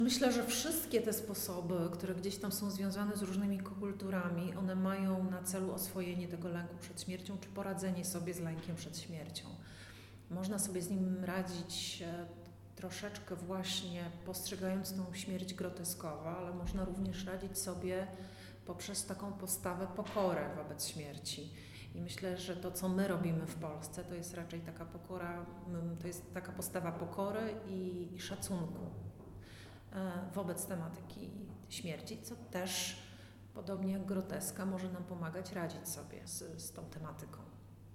Myślę, że wszystkie te sposoby, które gdzieś tam są związane z różnymi kulturami, one mają na celu oswojenie tego lęku przed śmiercią, czy poradzenie sobie z lękiem przed śmiercią. Można sobie z nim radzić troszeczkę właśnie postrzegając tą śmierć groteskowo, ale można również radzić sobie poprzez taką postawę pokorę wobec śmierci. I myślę, że to, co my robimy w Polsce, to jest raczej taka pokora, to jest taka postawa pokory i szacunku wobec tematyki śmierci, co też, podobnie jak groteska, może nam pomagać radzić sobie z tą tematyką.